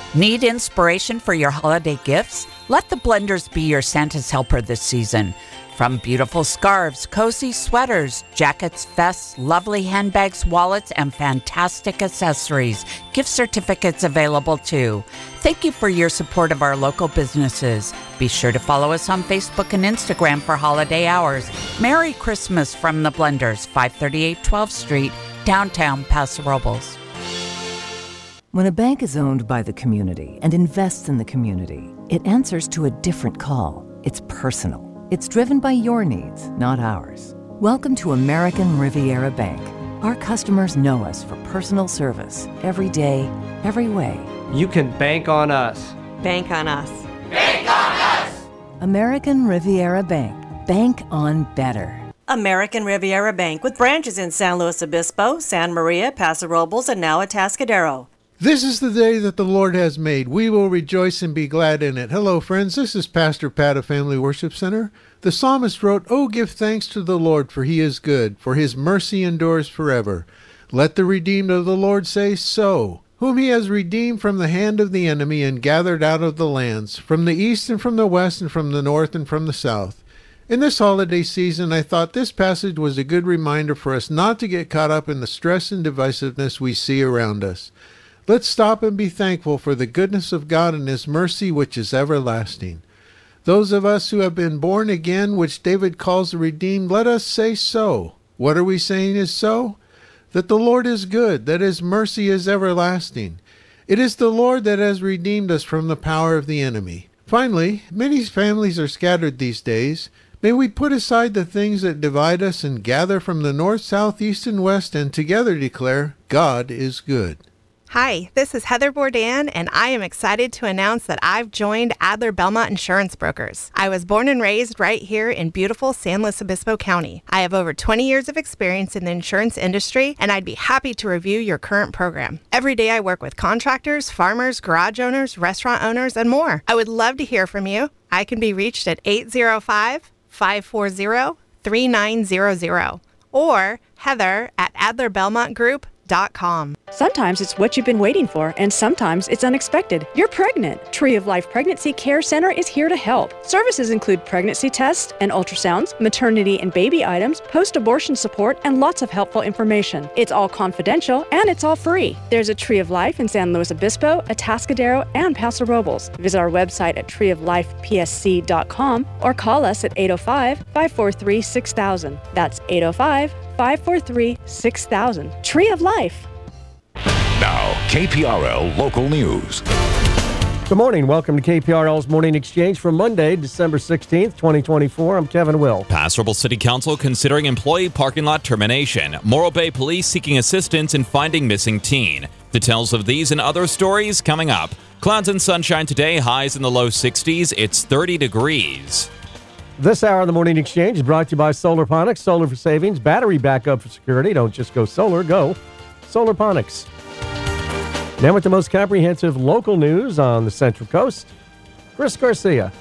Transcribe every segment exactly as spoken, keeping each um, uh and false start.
Need inspiration for your holiday gifts? Let the Blenders be your Santa's helper this season. From beautiful scarves, cozy sweaters, jackets, vests, lovely handbags, wallets, and fantastic accessories. Gift certificates available too. Thank you for your support of our local businesses. Be sure to follow us on Facebook and Instagram for holiday hours. Merry Christmas from the Blenders, five thirty-eight twelfth Street, downtown Paso Robles. When a bank is owned by the community and invests in the community, it answers to a different call. It's personal. It's driven by your needs, not ours. Welcome to American Riviera Bank. Our customers know us for personal service every day, every way. You can bank on us. Bank on us. Bank on us! American Riviera Bank. Bank on better. American Riviera Bank with branches in San Luis Obispo, San Maria, Paso Robles, and now Atascadero. This is the day that the Lord has made. We will rejoice and be glad in it. Hello, friends. This is Pastor Pat of Family Worship Center. The psalmist wrote, "Oh, give thanks to the Lord, for he is good, for his mercy endures forever. Let the redeemed of the Lord say so, whom he has redeemed from the hand of the enemy and gathered out of the lands, from the east and from the west and from the north and from the south." In this holiday season, I thought this passage was a good reminder for us not to get caught up in the stress and divisiveness we see around us. Let's stop and be thankful for the goodness of God and his mercy, which is everlasting. Those of us who have been born again, which David calls the redeemed, let us say so. What are we saying is so? That the Lord is good, that his mercy is everlasting. It is the Lord that has redeemed us from the power of the enemy. Finally, many families are scattered these days. May we put aside the things that divide us and gather from the north, south, east, and west, and together declare, God is good. Hi, this is Heather Bourdain, and I am excited to announce that I've joined Adler Belmont Insurance Brokers. I was born and raised right here in beautiful San Luis Obispo County. I have over twenty years of experience in the insurance industry, and I'd be happy to review your current program. Every day I work with contractors, farmers, garage owners, restaurant owners, and more. I would love to hear from you. I can be reached at eight zero five, five four zero, three nine zero zero or Heather at adler belmont group dot com. Sometimes it's what you've been waiting for, and sometimes it's unexpected. You're pregnant. Tree of Life Pregnancy Care Center is here to help. Services include pregnancy tests and ultrasounds, maternity and baby items, post-abortion support, and lots of helpful information. It's all confidential, and it's all free. There's a Tree of Life in San Luis Obispo, Atascadero, and Paso Robles. Visit our website at tree of life p s c dot com or call us at eight oh five, five four three, six thousand. That's eight oh five, five four three, six thousand. Tree of Life. Now, K P R L Local News. Good morning. Welcome to K P R L's Morning Exchange for Monday, December sixteenth, twenty twenty-four. I'm Kevin Will. Paso Robles City Council considering employee parking lot termination. Morro Bay Police seeking assistance in finding missing teen. Details of these and other stories coming up. Clouds and sunshine today, highs in the low sixties. It's thirty degrees. This hour of the Morning Exchange is brought to you by Solarponics. Solar for savings, battery backup for security. Don't just go solar, go Solarponics. Now with the most comprehensive local news on the Central Coast, Chris Garcia.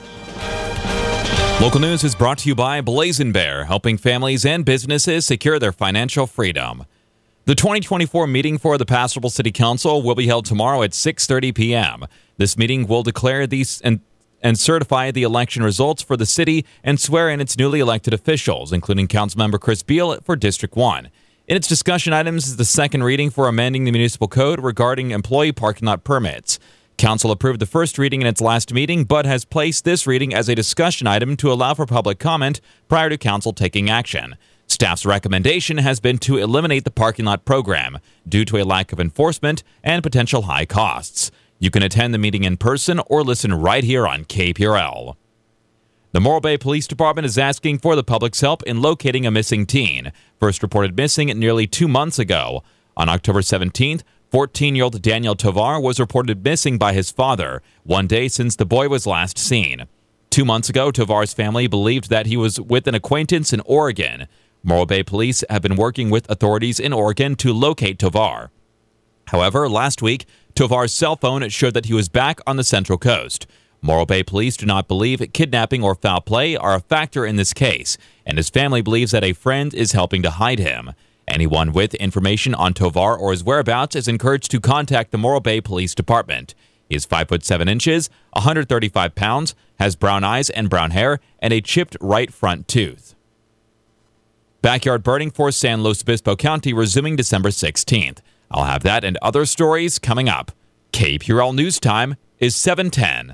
Local news is brought to you by Blazing Bear, helping families and businesses secure their financial freedom. The twenty twenty-four meeting for the Paso Robles City Council will be held tomorrow at six thirty p.m. This meeting will declare these and and certify the election results for the city and swear in its newly elected officials, including Councilmember Chris Beal for District one. In its discussion items is the second reading for amending the municipal code regarding employee parking lot permits. Council approved the first reading in its last meeting, but has placed this reading as a discussion item to allow for public comment prior to council taking action. Staff's recommendation has been to eliminate the parking lot program due to a lack of enforcement and potential high costs. You can attend the meeting in person or listen right here on K P R L. The Morro Bay Police Department is asking for the public's help in locating a missing teen, first reported missing nearly two months ago. On October seventeenth, fourteen-year-old Daniel Tovar was reported missing by his father, one day since the boy was last seen. Two months ago, Tovar's family believed that he was with an acquaintance in Oregon. Morro Bay Police have been working with authorities in Oregon to locate Tovar. However, last week, Tovar's cell phone showed that he was back on the Central Coast. Morro Bay Police do not believe kidnapping or foul play are a factor in this case, and his family believes that a friend is helping to hide him. Anyone with information on Tovar or his whereabouts is encouraged to contact the Morro Bay Police Department. He is five foot seven inches, one hundred thirty-five pounds, has brown eyes and brown hair, and a chipped right front tooth. Backyard burning for San Luis Obispo County resuming December sixteenth. I'll have that and other stories coming up. K P R L News Time is seven ten.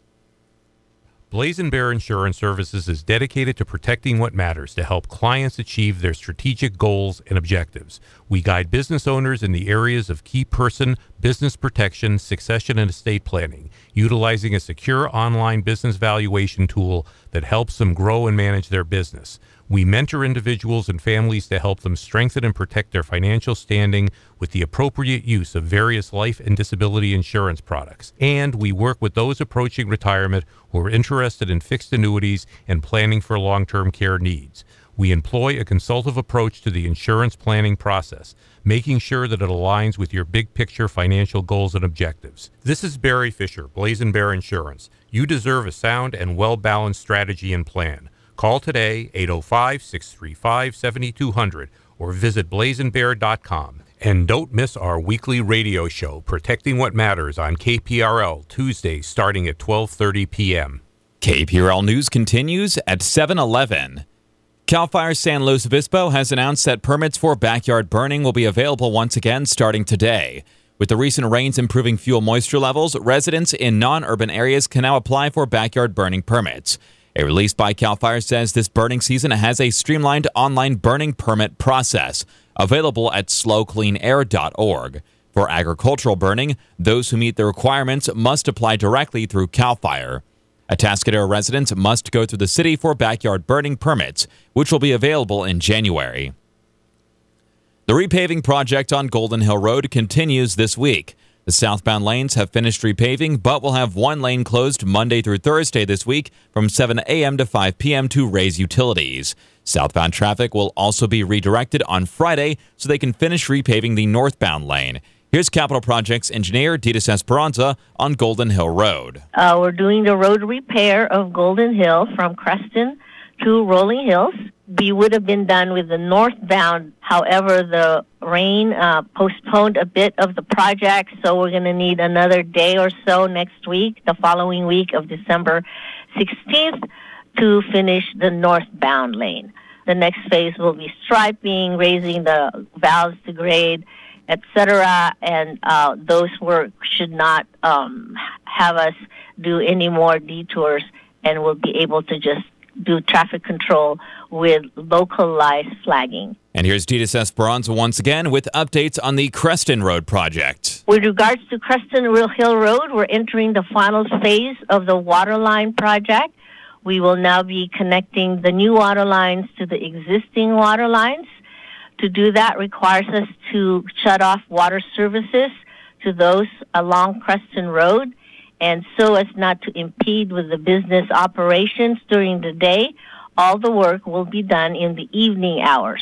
Blazin' Bear Insurance Services is dedicated to protecting what matters to help clients achieve their strategic goals and objectives. We guide business owners in the areas of key person, business protection, succession, and estate planning, utilizing a secure online business valuation tool that helps them grow and manage their business. We mentor individuals and families to help them strengthen and protect their financial standing with the appropriate use of various life and disability insurance products. And we work with those approaching retirement who are interested in fixed annuities and planning for long-term care needs. We employ a consultative approach to the insurance planning process, making sure that it aligns with your big picture financial goals and objectives. This is Barry Fisher, Blazin' Bear Insurance. You deserve a sound and well-balanced strategy and plan. Call today, eight oh five, six three five, seven two zero zero, or visit blazin bear dot com. And don't miss our weekly radio show, Protecting What Matters, on K P R L, Tuesdays starting at twelve thirty p.m. K P R L News continues at seven eleven. CAL FIRE San Luis Obispo has announced that permits for backyard burning will be available once again starting today. With the recent rains improving fuel moisture levels, residents in non-urban areas can now apply for backyard burning permits. A release by CAL FIRE says this burning season has a streamlined online burning permit process available at slow clean air dot org. For agricultural burning, those who meet the requirements must apply directly through CAL FIRE. Atascadero residents must go through the city for backyard burning permits, which will be available in January. The repaving project on Golden Hill Road continues this week. The southbound lanes have finished repaving, but will have one lane closed Monday through Thursday this week from seven a.m. to five p.m. to raise utilities. Southbound traffic will also be redirected on Friday so they can finish repaving the northbound lane. Here's Capital Projects engineer Ditas Esperanza on Golden Hill Road. Uh, we're doing the road repair of Golden Hill from Creston to Rolling Hills. We would have been done with the northbound. However, the rain uh, postponed a bit of the project, so we're going to need another day or so next week, the following week of December sixteenth, to finish the northbound lane. The next phase will be striping, raising the valves to grade, et cetera, and uh, those work should not um, have us do any more detours, and we'll be able to just do traffic control with localized flagging. And here's Ditas Esperanza once again with updates on the Creston Road project. With regards to Creston Hill Road, we're entering the final phase of the waterline project. We will now be connecting the new water lines to the existing water lines. To do that requires us to shut off water services to those along Creston Road, and so as not to impede with the business operations during the day, all the work will be done in the evening hours.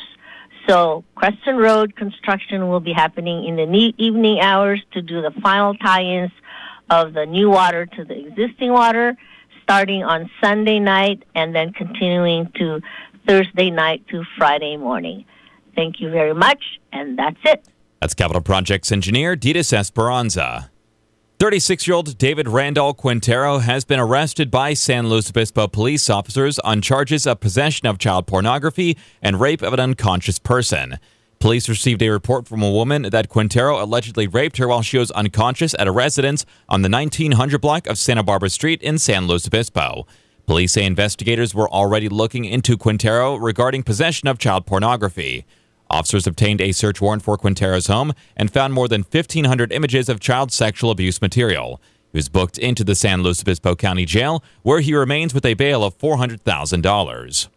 So Creston Road construction will be happening in the ne- evening hours to do the final tie-ins of the new water to the existing water, starting on Sunday night and then continuing to Thursday night to Friday morning. Thank you very much, and that's it. That's Capital Projects engineer Ditas Esperanza. thirty-six-year-old David Randall Quintero has been arrested by San Luis Obispo police officers on charges of possession of child pornography and rape of an unconscious person. Police received a report from a woman that Quintero allegedly raped her while she was unconscious at a residence on the nineteen hundred block of Santa Barbara Street in San Luis Obispo. Police say investigators were already looking into Quintero regarding possession of child pornography. Officers obtained a search warrant for Quintero's home and found more than fifteen hundred images of child sexual abuse material. He was booked into the San Luis Obispo County Jail, where he remains with a bail of four hundred thousand dollars.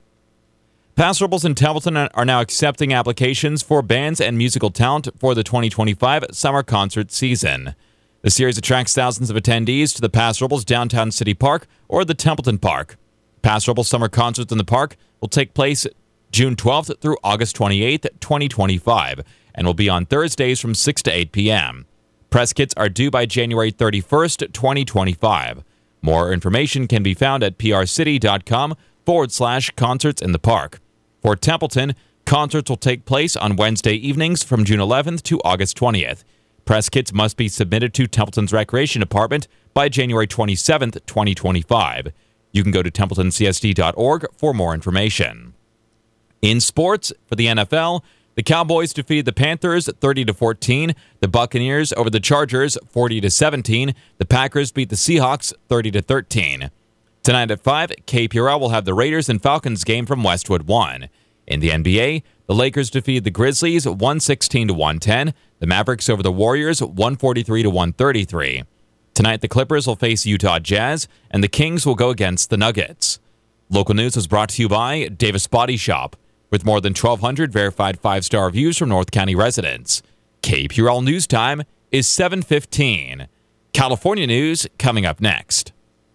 Paso Robles and Templeton are now accepting applications for bands and musical talent for the twenty twenty-five summer concert season. The series attracts thousands of attendees to the Paso Robles Downtown City Park or the Templeton Park. Paso Robles summer concerts in the park will take place June twelfth through August twenty-eighth, twenty twenty-five, and will be on Thursdays from six to eight p.m. Press kits are due by January thirty-first, twenty twenty-five. More information can be found at prcity.com forward slash concerts in the park. For Templeton, concerts will take place on Wednesday evenings from June eleventh to August twentieth. Press kits must be submitted to Templeton's Recreation Department by January twenty-seventh, twenty twenty-five. You can go to templeton c s d dot org for more information. In sports, for the N F L, the Cowboys defeated the Panthers thirty to fourteen. The Buccaneers over the Chargers forty to seventeen. The Packers beat the Seahawks thirty to thirteen. Tonight at five, K P R L will have the Raiders and Falcons game from Westwood one. In the N B A, the Lakers defeated the Grizzlies one sixteen to one ten. The Mavericks over the Warriors one forty-three to one thirty-three. Tonight, the Clippers will face Utah Jazz, and the Kings will go against the Nuggets. Local news was brought to you by Davis Body Shop, with more than twelve hundred verified five-star reviews from North County residents. K P R L News Time is seven fifteen. California news coming up next.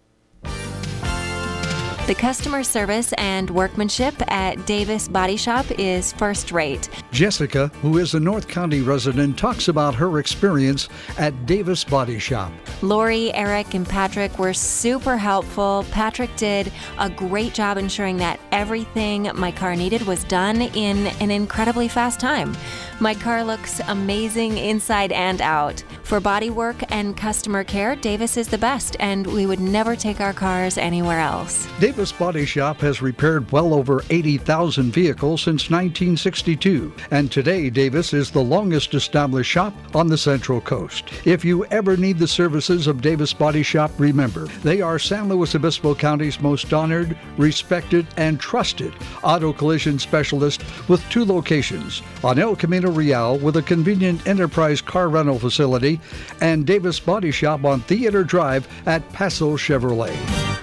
The customer service and workmanship at Davis Body Shop is first rate. Jessica, who is a North County resident, talks about her experience at Davis Body Shop. Lori, Eric, and Patrick were super helpful. Patrick did a great job ensuring that everything my car needed was done in an incredibly fast time. My car looks amazing inside and out. For body work and customer care, Davis is the best, and we would never take our cars anywhere else. Davis Body Shop has repaired well over eighty thousand vehicles since nineteen sixty-two, and today Davis is the longest established shop on the Central Coast. If you ever need the services of Davis Body Shop, remember, they are San Luis Obispo County's most honored, respected, and trusted auto collision specialist with two locations, on El Camino Real with a convenient enterprise car rental facility, and Davis Body Shop on Theater Drive at Paso Chevrolet.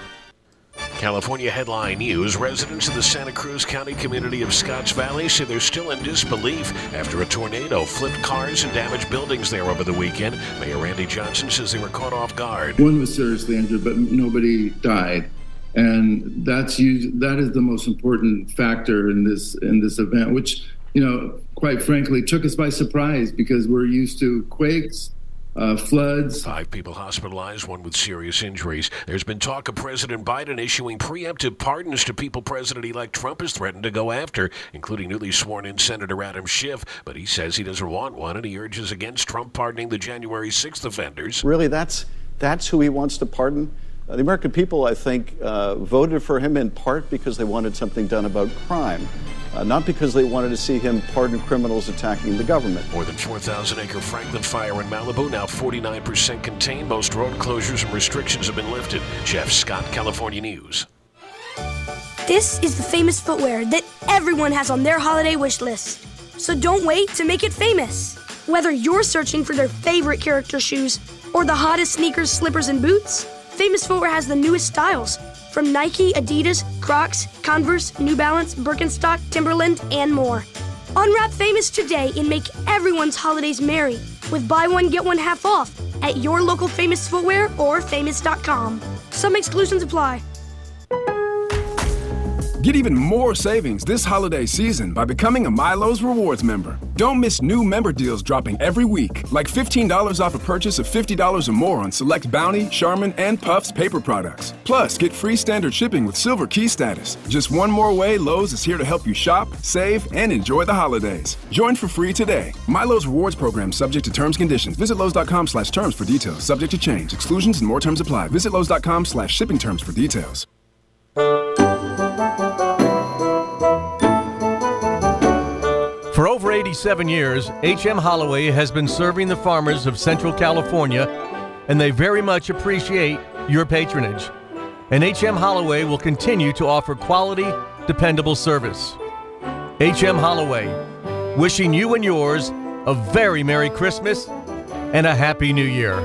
California headline news. Residents in the Santa Cruz County community of Scotts Valley say they're still in disbelief after a tornado flipped cars and damaged buildings there over the weekend. Mayor Randy Johnson says they were caught off guard. One was seriously injured, but nobody died. And that's that is the most important factor in this in this event, which, you know, quite frankly, took us by surprise because we're used to quakes, Uh, floods. Five people hospitalized, one with serious injuries. There's been talk of President Biden issuing preemptive pardons to people President-elect Trump has threatened to go after, including newly sworn-in Senator Adam Schiff. But he says he doesn't want one, and he urges against Trump pardoning the January sixth offenders. Really, that's that's who he wants to pardon? Uh, the American people, I think, uh, voted for him in part because they wanted something done about crime. Uh, not because they wanted to see him pardon criminals attacking the government. More than four thousand acre Franklin fire in Malibu, now forty-nine percent contained. Most road closures and restrictions have been lifted. Jeff Scott, California News. This is the famous footwear that everyone has on their holiday wish list. So don't wait to make it famous. Whether you're searching for their favorite character shoes or the hottest sneakers, slippers, and boots, Famous Footwear has the newest styles. From Nike, Adidas, Crocs, Converse, New Balance, Birkenstock, Timberland, and more. Unwrap Famous today and make everyone's holidays merry with buy one, get one half off at your local Famous Footwear or famous dot com. Some exclusions apply. Get even more savings this holiday season by becoming a Milo's Rewards member. Don't miss new member deals dropping every week, like fifteen dollars off a purchase of fifty dollars or more on select Bounty, Charmin, and Puffs paper products. Plus, get free standard shipping with Silver Key status. Just one more way Lowe's is here to help you shop, save, and enjoy the holidays. Join for free today. Milo's Rewards program subject to terms and conditions. Visit Lowe's.com slash terms for details. Subject to change. Exclusions and more terms apply. Visit Lowe's.com slash shipping terms for details. For over eighty-seven years, H M Holloway has been serving the farmers of Central California, and they very much appreciate your patronage. And H M Holloway will continue to offer quality, dependable service. H M Holloway, wishing you and yours a very Merry Christmas and a Happy New Year.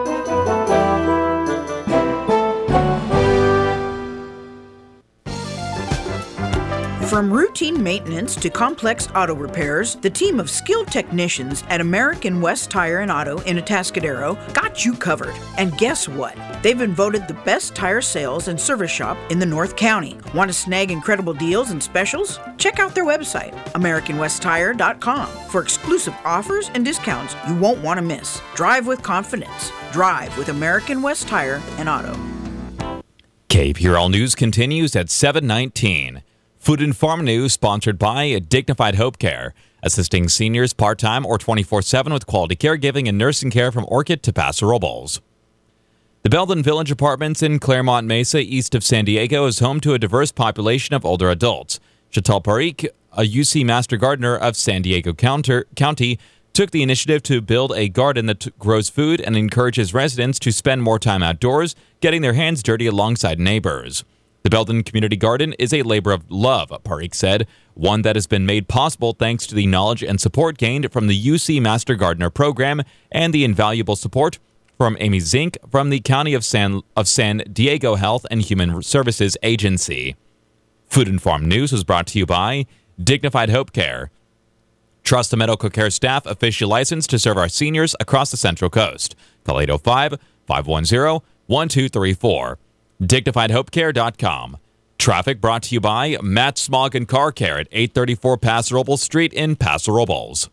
From routine maintenance to complex auto repairs, the team of skilled technicians at American West Tire and Auto in Atascadero got you covered. And guess what? They've been voted the best tire sales and service shop in the North County. Want to snag incredible deals and specials? Check out their website, american west tire dot com, for exclusive offers and discounts you won't want to miss. Drive with confidence. Drive with American West Tire and Auto. K P R L News continues at seven nineteen. Food and Farm News sponsored by Dignified Hope Care. assisting seniors part-time or twenty-four seven with quality caregiving and nursing care from Orchid to Paso Robles. The Belden Village Apartments in Claremont Mesa, east of San Diego, is home to a diverse population of older adults. Chantal Parikh, a U C Master Gardener of San Diego County, took the initiative to build a garden that t- grows food and encourages residents to spend more time outdoors, getting their hands dirty alongside neighbors. The Belden Community Garden is a labor of love, Parikh said, one that has been made possible thanks to the knowledge and support gained from the U C Master Gardener program and the invaluable support from Amy Zink from the County of San, of San Diego Health and Human Services Agency. Food and Farm News was brought to you by Dignified Hope Care. Trust the Medical Care staff officially licensed to serve our seniors across the Central Coast. Call eight oh five, five one zero, one two three four. dignified hope care dot com. Traffic brought to you by Matt Smog and Car Care at eight thirty-four Paso Robles Street in Paso Robles.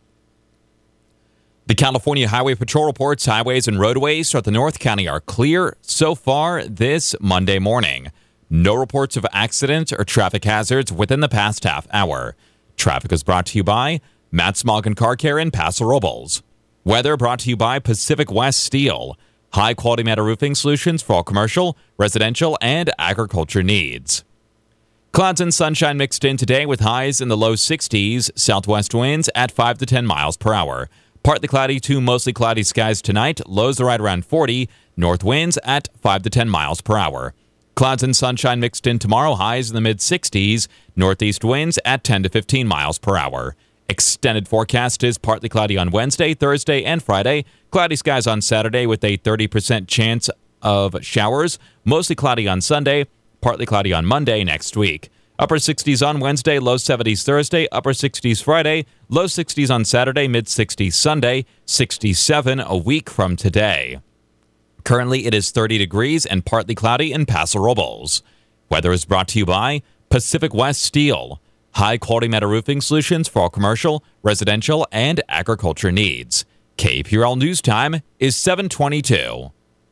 The California Highway Patrol reports highways and roadways throughout the North County are clear so far this Monday morning. No reports of accidents or traffic hazards within the past half hour. Traffic is brought to you by Matt Smog and Car Care in Paso Robles. Weather brought to you by Pacific West Steel. High-quality metal roofing solutions for all commercial, residential, and agriculture needs. Clouds and sunshine mixed in today with highs in the low sixties, southwest winds at five to ten miles per hour. Partly cloudy to mostly cloudy skies tonight, lows are right around forty, north winds at five to ten miles per hour. Clouds and sunshine mixed in tomorrow, highs in the mid-sixties, northeast winds at ten to fifteen miles per hour. Extended forecast is partly cloudy on Wednesday, Thursday, and Friday. Cloudy skies on Saturday with a thirty percent chance of showers. Mostly cloudy on Sunday, partly cloudy on Monday next week. Upper sixties on Wednesday, low seventies Thursday, upper sixties Friday, low sixties on Saturday, mid-sixties Sunday, sixty-seven a week from today. Currently, it is thirty degrees and partly cloudy in Paso Robles. Weather is brought to you by Pacific West Steel. High-quality metal roofing solutions for all commercial, residential, and agriculture needs. K P R L News Time is seven twenty-two.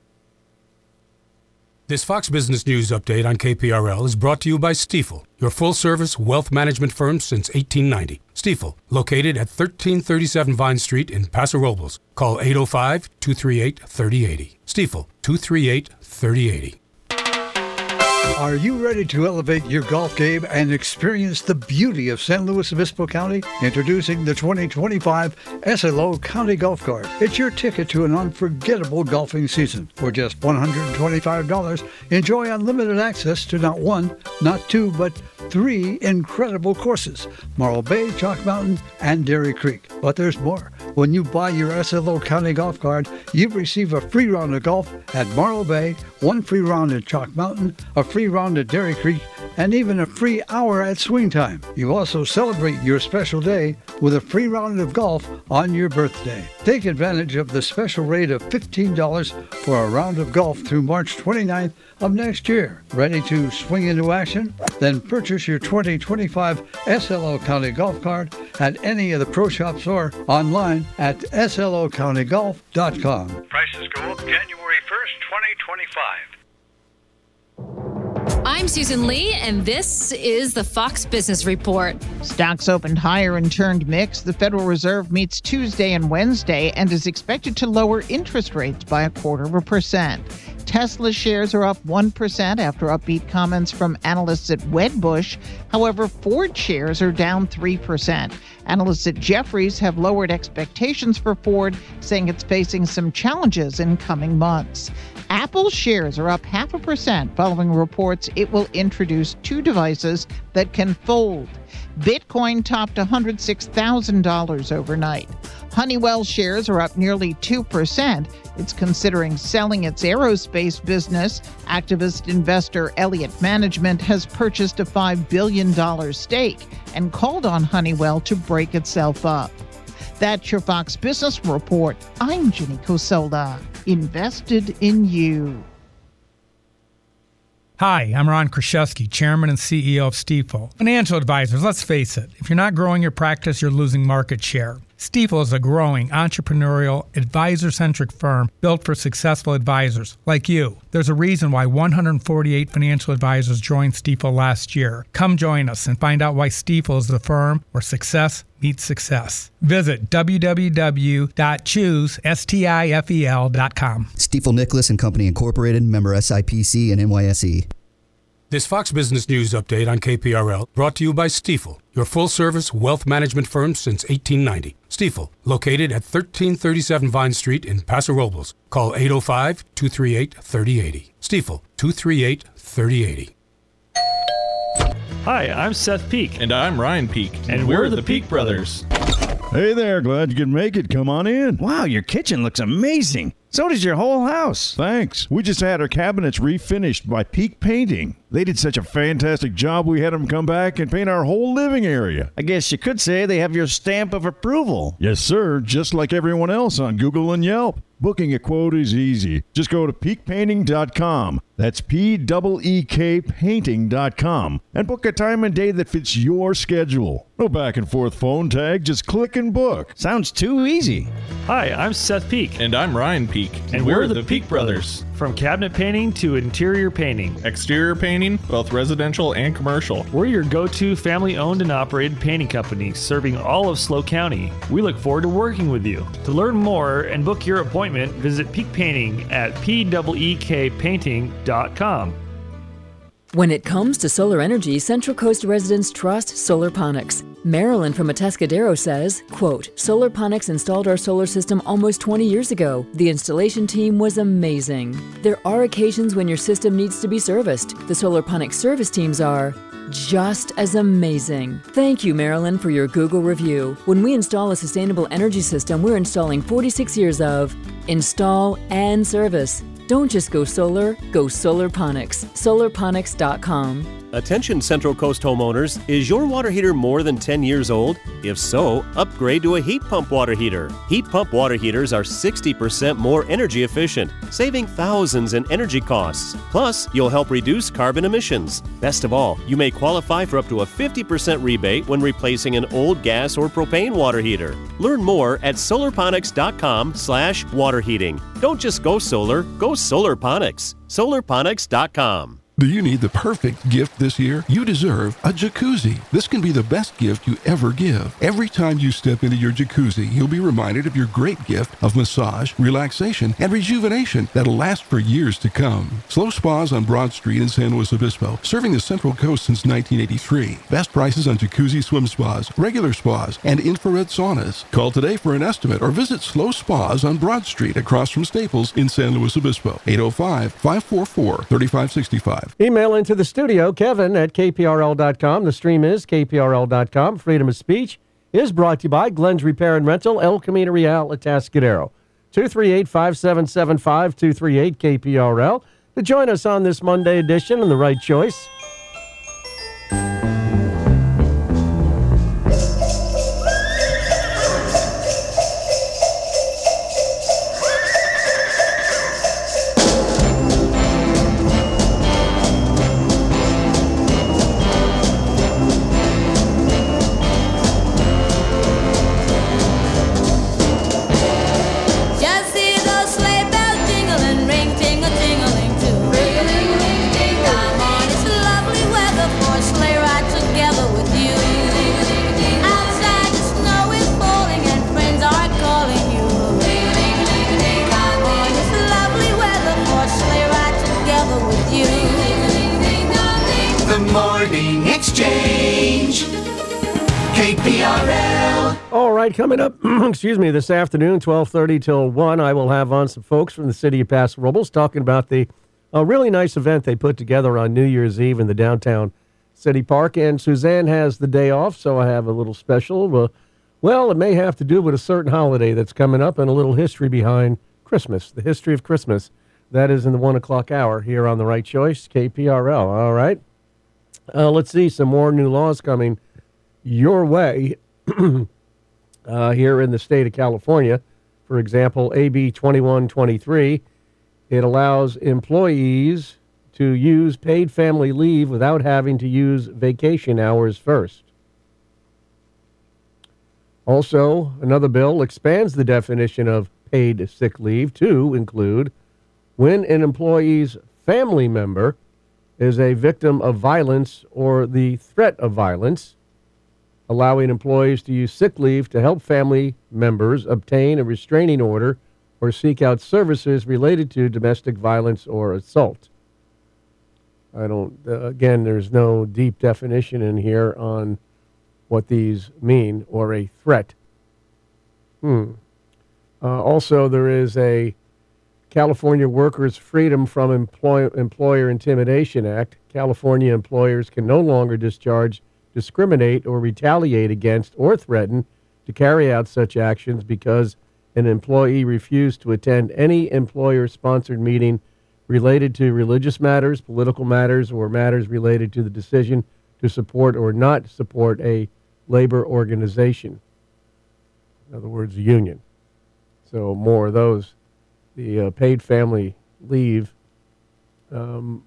This Fox Business News update on K P R L is brought to you by Stifel, your full-service wealth management firm since eighteen ninety. Stifel, located at thirteen thirty-seven Vine Street in Paso Robles. Call eight oh five, two three eight, three oh eight oh. Stifel, two three eight, three oh eight oh. Are you ready to elevate your golf game and experience the beauty of San Luis Obispo County? Introducing the twenty twenty-five S L O County Golf Card. It's your ticket to an unforgettable golfing season. For just one hundred twenty-five dollars, enjoy unlimited access to not one, not two, but three incredible courses: Morro Bay, Chalk Mountain, and Dairy Creek. But there's more. When you buy your S L O County Golf Card, you receive a free round of golf at Morro Bay, one free round at Chalk Mountain, a free round at Dairy Creek, and even a free hour at Swing Time. You also celebrate your special day with a free round of golf on your birthday. Take advantage of the special rate of fifteen dollars for a round of golf through March twenty-ninth of next year. Ready to swing into action? Then purchase your twenty twenty-five S L O County Golf Card at any of the pro shops or online at S L O county golf dot com. Prices go up January first, twenty twenty-five. I'm Susan Lee, and this is the Fox Business Report. Stocks opened higher and turned mixed. The Federal Reserve meets Tuesday and Wednesday and is expected to lower interest rates by a quarter of a percent. Tesla shares are up one percent after upbeat comments from analysts at Wedbush. However, Ford shares are down three percent. Analysts at Jefferies have lowered expectations for Ford, saying it's facing some challenges in coming months. Apple shares are up half a percent following reports it will introduce two devices that can fold. Bitcoin topped one hundred six thousand dollars overnight. Honeywell shares are up nearly two percent. It's considering selling its aerospace business. Activist investor Elliott Management has purchased a five billion dollars stake and called on Honeywell to break itself up. That's your Fox Business Report. I'm Ginny Cosola. Invested in you. Hi, I'm Ron Kraszewski, Chairman and C E O of Stifel. Financial advisors, let's face it, if you're not growing your practice, you're losing market share. Stifel is a growing, entrepreneurial, advisor-centric firm built for successful advisors like you. There's a reason why one hundred forty-eight financial advisors joined Stifel last year. Come join us and find out why Stifel is the firm where success meets success. Visit w w w dot choose stifel dot com. Stifel Nicholas and Company Incorporated, member S I P C and N Y S E. This Fox Business News update on K P R L brought to you by Stifel, your full-service wealth management firm since eighteen ninety. Stifel, located at thirteen thirty-seven Vine Street in Paso Robles. Call eight oh five, two three eight, three oh eight oh. Stifel, two three eight, three oh eight oh. Hi, I'm Seth Peak. And I'm Ryan Peak. And, and we're, we're the Peak Brothers. Hey there, glad you could make it. Come on in. Wow, your kitchen looks amazing. So does your whole house. Thanks. We just had our cabinets refinished by Peak Painting. They did such a fantastic job, we had them come back and paint our whole living area. I guess you could say they have your stamp of approval. Yes, sir, just like everyone else on Google and Yelp. Booking a quote is easy. Just go to peak painting dot com. That's P E E K painting dot com. And book a time and day that fits your schedule. No back and forth phone tag, just click and book. Sounds too easy. Hi, I'm Seth Peak. And I'm Ryan Peak. And, and we're, we're the, the Peak, Peak Brothers. Brothers. From cabinet painting to interior painting. Exterior painting, both residential and commercial. We're your go-to family-owned and operated painting company serving all of SLO County. We look forward to working with you. To learn more and book your appointment, visit Peak Painting at P E E K painting dot com. When it comes to solar energy, Central Coast residents trust Solarponics. Marilyn from Atascadero says, quote, Solarponics installed our solar system almost twenty years ago. The installation team was amazing. There are occasions when your system needs to be serviced. The Solarponics service teams are just as amazing. Thank you, Marilyn, for your Google review. When we install a sustainable energy system, we're installing forty-six years of install and service. Don't just go solar, go Solarponics. Solarponics dot com. Attention Central Coast homeowners, is your water heater more than ten years old? If so, upgrade to a heat pump water heater. Heat pump water heaters are sixty percent more energy efficient, saving thousands in energy costs. Plus, you'll help reduce carbon emissions. Best of all, you may qualify for up to a fifty percent rebate when replacing an old gas or propane water heater. Learn more at solarponics dot com slash water heating. Don't just go solar, go Solarponics. solarponics dot com. Do you need the perfect gift this year? You deserve a jacuzzi. This can be the best gift you ever give. Every time you step into your jacuzzi, you'll be reminded of your great gift of massage, relaxation, and rejuvenation that'll last for years to come. SLO Spas on Broad Street in San Luis Obispo, serving the Central Coast since nineteen eighty-three. Best prices on jacuzzi swim spas, regular spas, and infrared saunas. Call today for an estimate or visit SLO Spas on Broad Street across from Staples in San Luis Obispo. eight oh five, five four four, three five six five. Email into the studio, Kevin at K P R L dot com. The stream is K P R L dot com. Freedom of speech is brought to you by Glenn's Repair and Rental, El Camino Real, Atascadero. two three eight, five seven seven five, two three eight K P R L. To join us on this Monday edition on The Right Choice. Coming up, excuse me, this afternoon, twelve thirty till one, I will have on some folks from the city of Paso Robles talking about the uh, really nice event they put together on New Year's Eve in the downtown city park. And Suzanne has the day off, so I have a little special. Uh, well, it may have to do with a certain holiday that's coming up and a little history behind Christmas, the history of Christmas. That is in the one o'clock hour here on The Right Choice, K P R L. All right. Uh, let's see, some more new laws coming your way. Uh, here in the state of California. For example, A B twenty-one twenty-three, it allows employees to use paid family leave without having to use vacation hours first. Also, another bill expands the definition of paid sick leave to include when an employee's family member is a victim of violence or the threat of violence, allowing employees to use sick leave to help family members obtain a restraining order or seek out services related to domestic violence or assault. I don't, uh, again, there's no deep definition in here on what these mean or a threat. Hmm. Uh, also, there is a California Workers' Freedom from Employ- Employer Intimidation Act. California employers can no longer discharge, discriminate, or retaliate against or threaten to carry out such actions because an employee refused to attend any employer-sponsored meeting related to religious matters, political matters, or matters related to the decision to support or not support a labor organization. In other words, a union. So more of those. The uh, paid family leave, um,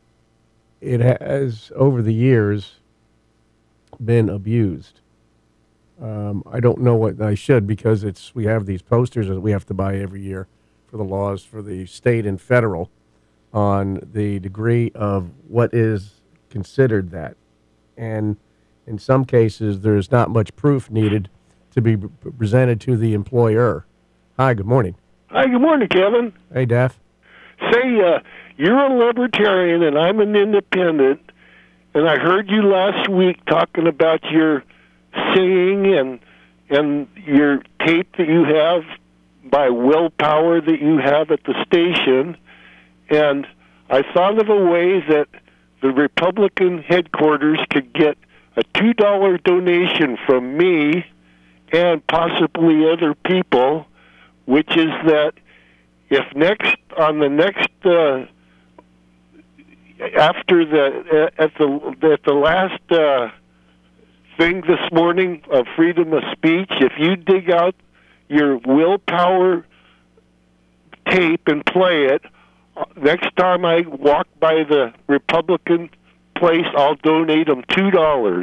it has, over the years, been abused. Um, I don't know what I should, because it's we have these posters that we have to buy every year for the laws for the state and federal on the degree of what is considered that. And in some cases, there's not much proof needed to be p- presented to the employer. Hi, good morning. Hi, good morning, Kevin. Hey, Daph. Say, uh, you're a libertarian and I'm an independent, and I heard you last week talking about your singing and and your tape that you have by Willpower that you have at the station, and I thought of a way that the Republican headquarters could get a two dollar donation from me and possibly other people, which is that if next on the next uh, after the uh, at the at the last uh, thing this morning of freedom of speech, if you dig out your Willpower tape and play it, next time I walk by the Republican place, I'll donate them two dollars.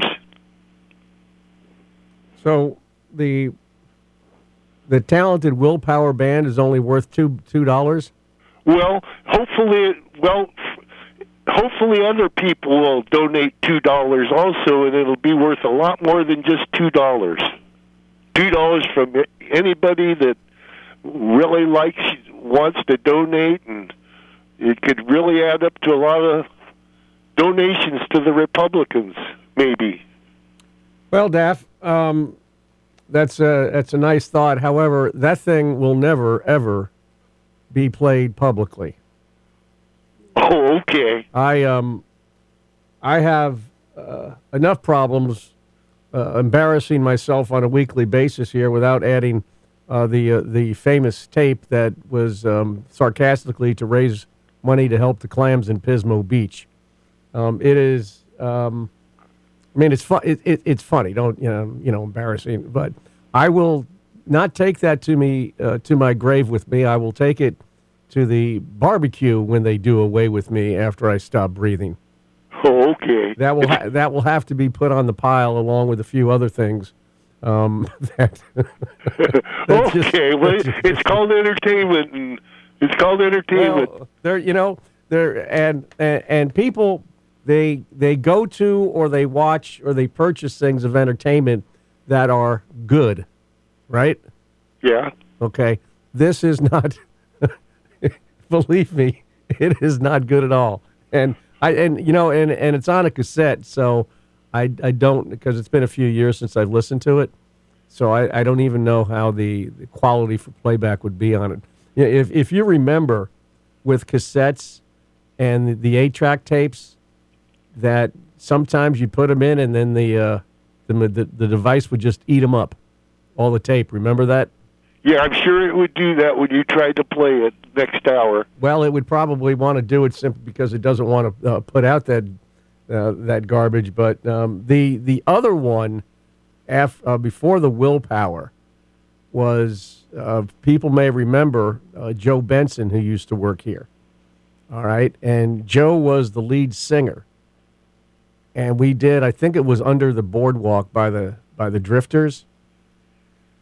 So the the talented Willpower band is only worth two two dollars. Well, hopefully, well, hopefully other people will donate two dollars also, and it'll be worth a lot more than just two dollars. Two dollars from anybody that really likes wants to donate, and it could really add up to a lot of donations to the Republicans, maybe. Well, Daph, um, that's a that's a nice thought. However, that thing will never ever be played publicly. Oh, okay. I um, I have uh, enough problems uh, embarrassing myself on a weekly basis here without adding uh, the uh, the famous tape that was um, sarcastically to raise money to help the clams in Pismo Beach. Um, it is. Um, I mean, it's fun. It, it, it's funny. Don't you know? You know, embarrassing. But I will not take that to me uh, to my grave with me. I will take it to the barbecue when they do away with me after I stop breathing. Oh, okay. That will ha- that will have to be put on the pile along with a few other things. Um, that, okay, just, well, it's, it's called entertainment, and it's called entertainment. Well, there, you know, there and, and and people they they go to or they watch or they purchase things of entertainment that are good, right? Yeah. Okay. This is not. Believe me, it is not good at all. And I and you know and, and it's on a cassette, so I I don't because it's been a few years since I've listened to it, so I, I don't even know how the, the quality for playback would be on it. If if you remember, with cassettes and the, the eight-track tapes, that sometimes you put them in and then the uh, the, the the device would just eat them up, all the tape. Remember that? Yeah, I'm sure it would do that when you tried to play it next hour. Well, it would probably want to do it simply because it doesn't want to uh, put out that uh, that garbage. But um, the the other one, af- uh, before the Willpower, was uh, people may remember uh, Joe Benson, who used to work here. All right, and Joe was the lead singer, and we did. I think it was Under the Boardwalk by the by the Drifters.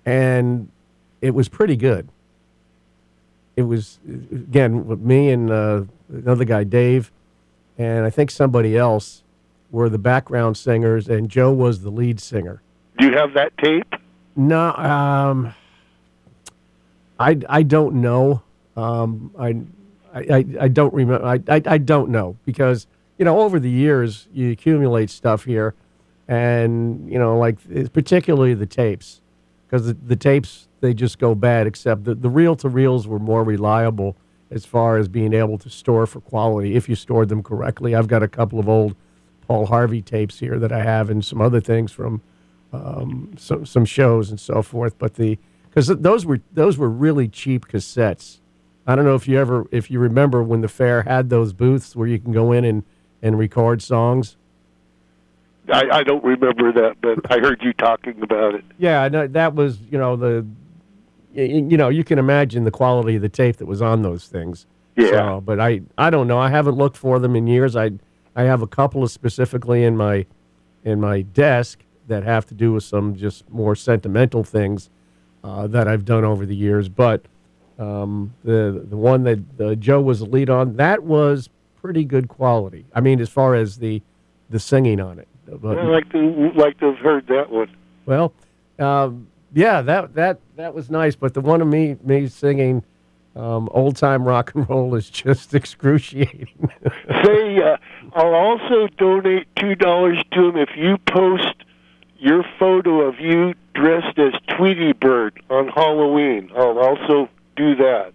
and it was pretty good. It was, again, with me and uh, another guy, Dave, and I think somebody else were the background singers, and Joe was the lead singer. Do you have that tape? No, um, I, I don't know. Um, I, I, I don't remember. I, I, I don't know because, you know, over the years you accumulate stuff here, and, you know, like particularly the tapes, because the, the tapes, they just go bad, except the, the reel-to-reels were more reliable as far as being able to store for quality if you stored them correctly. I've got a couple of old Paul Harvey tapes here that I have and some other things from um, some, some shows and so forth. But the because those were those were really cheap cassettes. I don't know if you ever if you remember when the fair had those booths where you can go in and, and record songs. I, I don't remember that, but I heard you talking about it. Yeah, I know that was, you know, the you know, you can imagine the quality of the tape that was on those things. Yeah. So, but I, I don't know. I haven't looked for them in years. I I have a couple of specifically in my in my desk that have to do with some just more sentimental things uh, that I've done over the years. But um, the the one that uh, Joe was the lead on, that was pretty good quality. I mean, as far as the the singing on it. But, I'd like to like to have heard that one. Well, um, yeah, that that that was nice. But the one of me me singing um, old time rock and roll is just excruciating. Say, uh, I'll also donate two dollars to him if you post your photo of you dressed as Tweety Bird on Halloween. I'll also do that.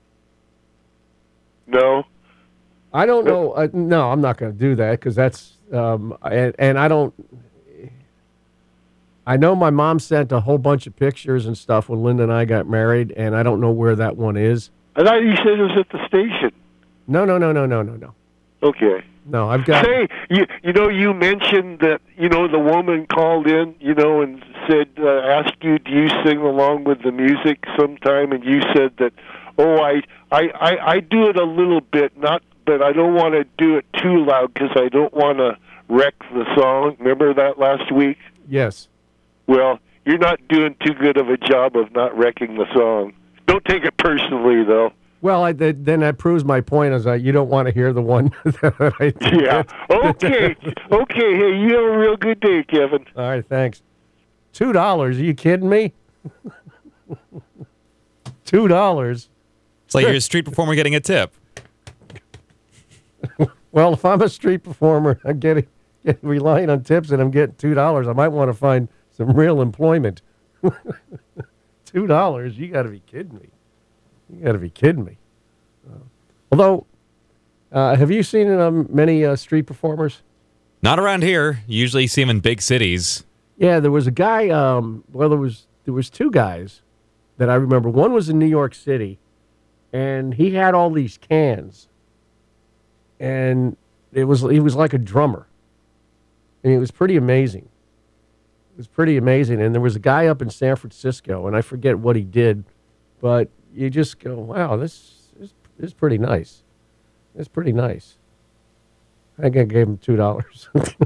No, I don't know. Uh, no, I'm not going to do that because that's um, and, and I don't. I know my mom sent a whole bunch of pictures and stuff when Linda and I got married, and I don't know where that one is. I thought you said it was at the station. No, no, no, no, no, no, no. Okay. No, I've got. Say, you you know, you mentioned that you know the woman called in, you know, and said, uh, asked you, do you sing along with the music sometime? And you said that, oh, I I I, I do it a little bit, not, but I don't want to do it too loud because I don't want to wreck the song. Remember that last week? Yes. Well, you're not doing too good of a job of not wrecking the song. Don't take it personally, though. Well, I, then that proves my point is that you don't want to hear the one that I did. Yeah. Okay. Okay. Hey, you have a real good day, Kevin. All right. Thanks. Two dollars? Are you kidding me? Two dollars. It's like you're a street performer getting a tip. Well, if I'm a street performer, I'm getting, getting relying on tips, and I'm getting two dollars. I might want to find some real employment. Two dollars? You got to be kidding me. You got to be kidding me. Uh, although, uh, have you seen um, many uh, street performers? Not around here. You usually see them in big cities. Yeah, there was a guy. Um, well, there was there was two guys that I remember. One was in New York City, and he had all these cans, and it was he was like a drummer, and it was pretty amazing. It was pretty amazing. And there was a guy up in San Francisco, and I forget what he did, but you just go, wow, this is this is pretty nice. It's pretty nice. I think I gave him two dollars.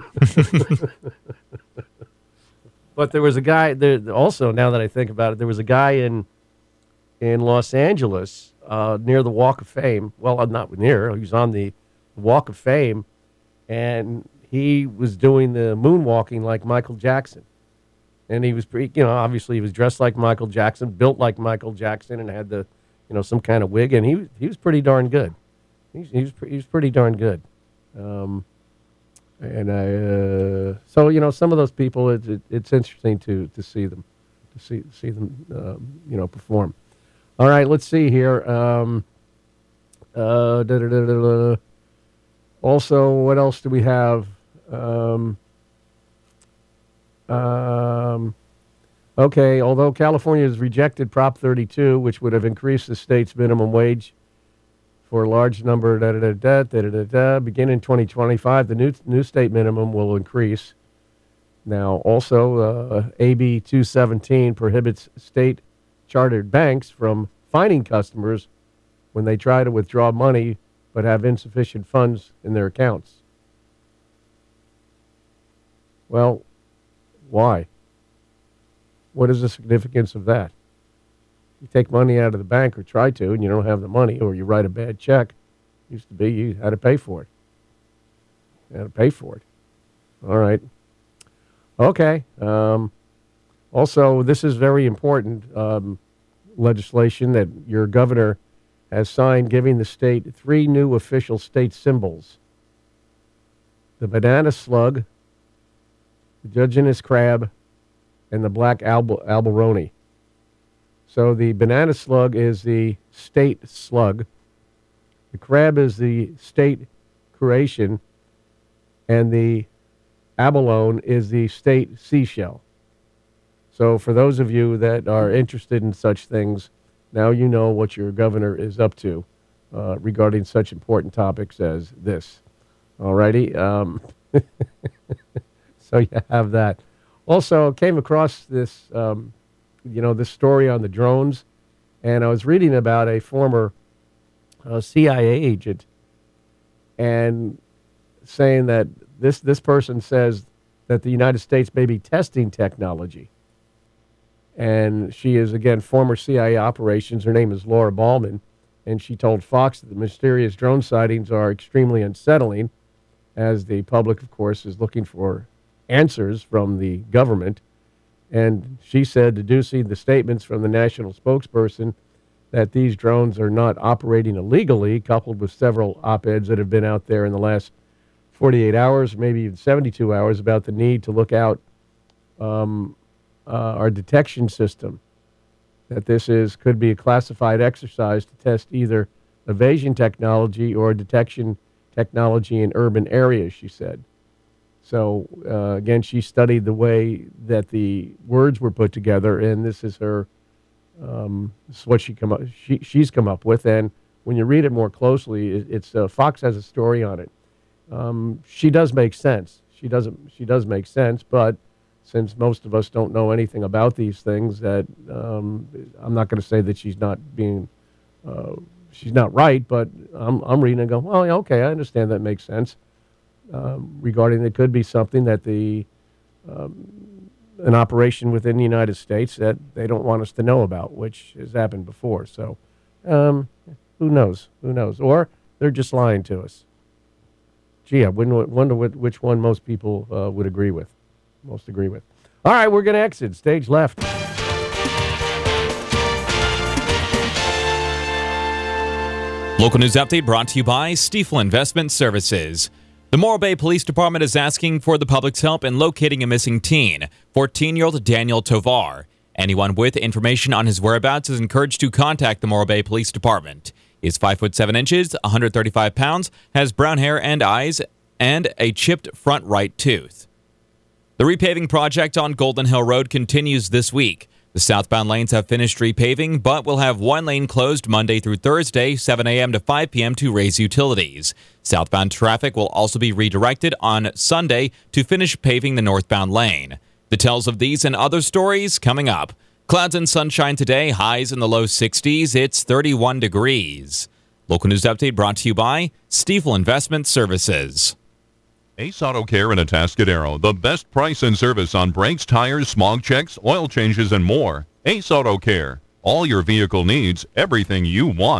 But there was a guy there also. Now that I think about it, there was a guy in in Los Angeles uh, near the Walk of Fame. Well, not near. He was on the Walk of Fame, and he was doing the moonwalking like Michael Jackson. And he was pretty, you know, obviously he was dressed like Michael Jackson, built like Michael Jackson, and had the, you know, some kind of wig, and he he was pretty darn good. He, he was he was pretty darn good. Um, and I, uh, so you know, some of those people, it, it, it's interesting to to see them, to see see them, um, you know, perform. All right, let's see here. Um, uh, da, da, da, da, da. Also, what else do we have? Um, um, okay, although California has rejected Prop thirty-two, which would have increased the state's minimum wage for a large number, da, da, da, da, da, da, da, da. Beginning in twenty twenty-five, the new new state minimum will increase. Now, also, uh, A B two seventeen prohibits state chartered banks from fining customers when they try to withdraw money but have insufficient funds in their accounts. Well, why? What is the significance of that? You take money out of the bank or try to, and you don't have the money, or you write a bad check. Used to be you had to pay for it. You had to pay for it. All right. Okay. Um, also, this is very important um, legislation that your governor has signed, giving the state three new official state symbols: the banana slug, the Dungeness crab, and the black albal- alberoni. So the banana slug is the state slug, the crab is the state creation, and the abalone is the state seashell. So for those of you that are interested in such things, now you know what your governor is up to uh, regarding such important topics as this. All righty. Um, so you have that. Also, came across this, um, you know, this story on the drones, and I was reading about a former uh, C I A agent, and saying that this this person says that the United States may be testing technology. And she is, again, former C I A operations. Her name is Laura Ballman, and she told Fox that the mysterious drone sightings are extremely unsettling, as the public, of course, is looking for answers from the government. And she said, deducing the statements from the national spokesperson that these drones are not operating illegally, coupled with several op-eds that have been out there in the last forty-eight hours, maybe even seventy-two hours, about the need to look out um, uh, our detection system, that this is could be a classified exercise to test either evasion technology or detection technology in urban areas, she said. So, uh, again, she studied the way that the words were put together, and this is her, um, this is what she come up, she, she's come up with. And when you read it more closely, it, it's uh, Fox has a story on it. Um, she does make sense. She doesn't. She does make sense, but since most of us don't know anything about these things, that um, I'm not going to say that she's not being, uh, she's not right. But I'm I'm reading and going, well, yeah, okay, I understand that makes sense. Um, regarding it could be something that the um, an operation within the United States that they don't want us to know about, which has happened before. So um, who knows? Who knows? Or they're just lying to us. Gee, I wouldn't wonder which one most people uh, would agree with. Most agree with. All right, we're going to exit. Stage left. Local news update brought to you by Stiefel Investment Services. The Morro Bay Police Department is asking for the public's help in locating a missing teen, fourteen-year-old Daniel Tovar. Anyone with information on his whereabouts is encouraged to contact the Morro Bay Police Department. He's five foot seven inches, one hundred thirty-five pounds, has brown hair and eyes, and a chipped front right tooth. The repaving project on Golden Hill Road continues this week. The southbound lanes have finished repaving, but will have one lane closed Monday through Thursday, seven a.m. to five p.m. to raise utilities. Southbound traffic will also be redirected on Sunday to finish paving the northbound lane. Details of these and other stories coming up. Clouds and sunshine today, highs in the low sixties. It's thirty-one degrees. Local news update brought to you by Stiefel Investment Services. Ace Auto Care in Atascadero, the best price and service on brakes, tires, smog checks, oil changes, and more. Ace Auto Care, all your vehicle needs, everything you want.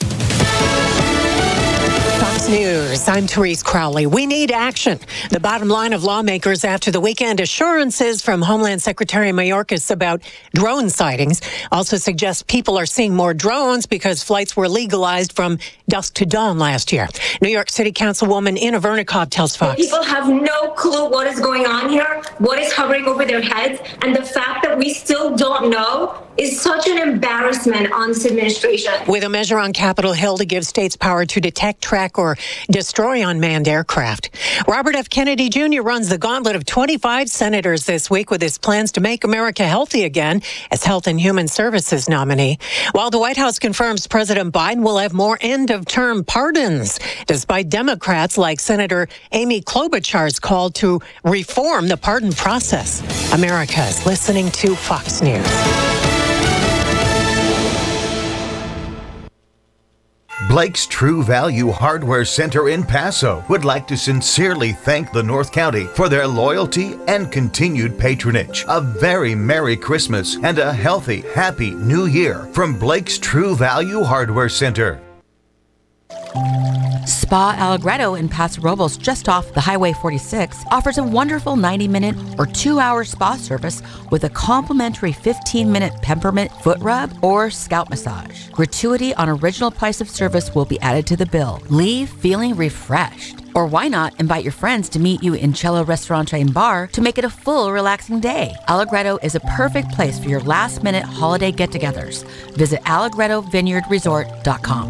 Fox News, I'm Therese Crowley. We need action. The bottom line of lawmakers after the weekend assurances from Homeland Secretary Mayorkas about drone sightings also suggest people are seeing more drones because flights were legalized from dusk to dawn last year. New York City Councilwoman Ina Vernikov tells Fox. People have no clue what is going on here, what is hovering over their heads, and the fact that we still don't know is such an embarrassment on this administration. With a measure on Capitol Hill to give states power to detect, track, or destroy unmanned aircraft. Robert F. Kennedy Junior runs the gauntlet of twenty-five senators this week with his plans to make America healthy again as Health and Human Services nominee. While the White House confirms President Biden will have more end-of-term pardons, despite Democrats like Senator Amy Klobuchar's call to reform the pardon process. America is listening to Fox News. Blake's True Value Hardware Center in Paso would like to sincerely thank the North County for their loyalty and continued patronage. A very Merry Christmas and a healthy, happy New Year from Blake's True Value Hardware Center. Spa Allegretto in Paso Robles, just off the Highway forty-six, offers a wonderful ninety-minute or two-hour spa service with a complimentary fifteen-minute peppermint foot rub or scalp massage. Gratuity on original price of service will be added to the bill. Leave feeling refreshed. Or why not invite your friends to meet you in Cello Restaurante and Bar to make it a full, relaxing day? Allegretto is a perfect place for your last-minute holiday get-togethers. Visit allegretto vineyard resort dot com.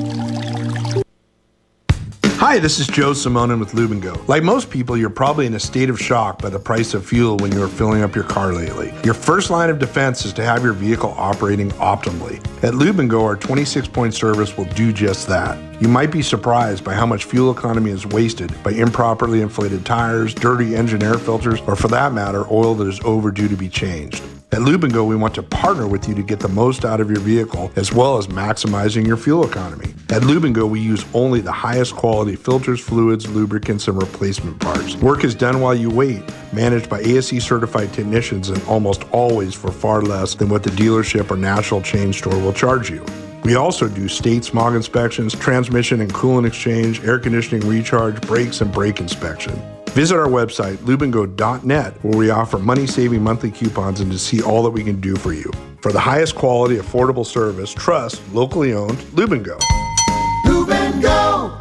Hi, this is Joe Simonin with Lube and Go. Like most people, you're probably in a state of shock by the price of fuel when you're filling up your car lately. Your first line of defense is to have your vehicle operating optimally. At Lube and Go, our twenty-six point service will do just that. You might be surprised by how much fuel economy is wasted by improperly inflated tires, dirty engine air filters, or for that matter, oil that is overdue to be changed. At Lube and Go, we want to partner with you to get the most out of your vehicle as well as maximizing your fuel economy. At Lube and Go, we use only the highest quality filters, fluids, lubricants, and replacement parts. Work is done while you wait, managed by A S E certified technicians and almost always for far less than what the dealership or national chain store will charge you. We also do state smog inspections, transmission and coolant exchange, air conditioning recharge, brakes, and brake inspection. Visit our website, lube and go dot net, where we offer money-saving monthly coupons and to see all that we can do for you. For the highest quality, affordable service, trust locally owned Lube and Go. Lube and Go!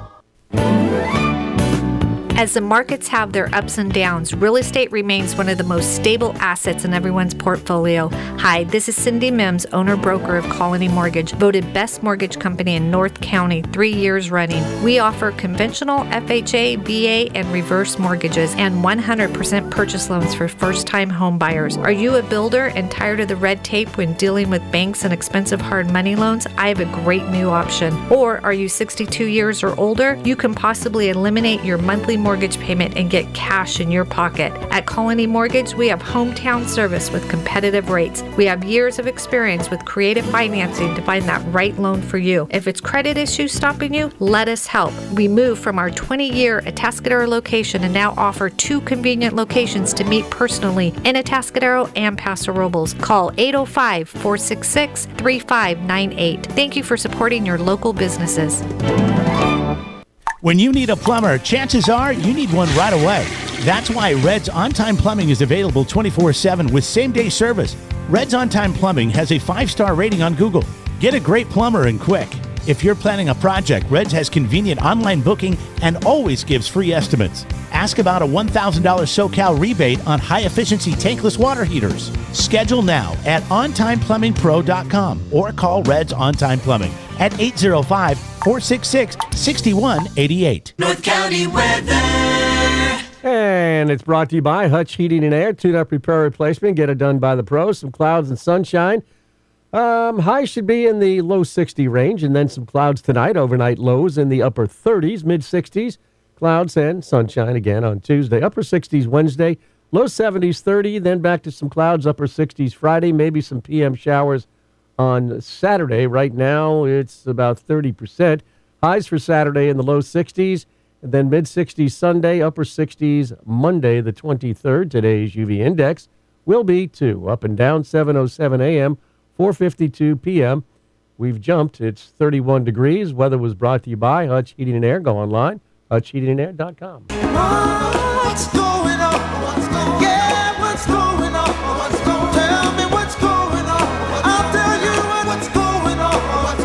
As the markets have their ups and downs, real estate remains one of the most stable assets in everyone's portfolio. Hi, this is Cindy Mims, owner-broker of Colony Mortgage, voted best mortgage company in North County three years running. We offer conventional F H A, V A, and reverse mortgages and one hundred percent purchase loans for first-time home buyers. Are you a builder and tired of the red tape when dealing with banks and expensive hard money loans? I have a great new option. Or are you sixty-two years or older? You can possibly eliminate your monthly mortgage payment and get cash in your pocket. At Colony Mortgage, we have hometown service with competitive rates. We have years of experience with creative financing to find that right loan for you. If it's credit issues stopping you, let us help. We moved from our twenty-year Atascadero location and now offer two convenient locations to meet personally in Atascadero and Paso Robles. Call eight oh five, four six six, three five nine eight. Thank you for supporting your local businesses. When you need a plumber, chances are you need one right away. That's why Red's On-Time Plumbing is available twenty-four seven with same-day service. Red's On-Time Plumbing has a five-star rating on Google. Get a great plumber and quick. If you're planning a project, Red's has convenient online booking and always gives free estimates. Ask about a one thousand dollars SoCal rebate on high-efficiency tankless water heaters. Schedule now at on time plumbing pro dot com or call Red's On-Time Plumbing at eight oh five, four six six, six one eight eight. North County weather. And it's brought to you by Hutch Heating and Air. Tune-up, repair, replacement. Get it done by the pros. Some clouds and sunshine. Um, highs should be in the low sixty range, and then some clouds tonight. Overnight lows in the upper thirties, mid-sixties. Clouds and sunshine again on Tuesday. Upper sixties Wednesday, low seventies, thirty. Then back to some clouds, upper sixties Friday. Maybe some P M showers on Saturday. Right now, it's about thirty percent. Highs for Saturday in the low sixties. And then mid-sixties Sunday, upper sixties Monday, the twenty-third. Today's U V index will be two. Up and down, seven oh seven a.m., four fifty-two p.m. We've jumped. It's thirty-one degrees. Weather was brought to you by Hutch Heating and Air. Go online, hutch heating and air dot com. What's going on? What's going on? Yeah, what's going on? What's going on? Tell me what's going on. I'll tell you what's going on. What's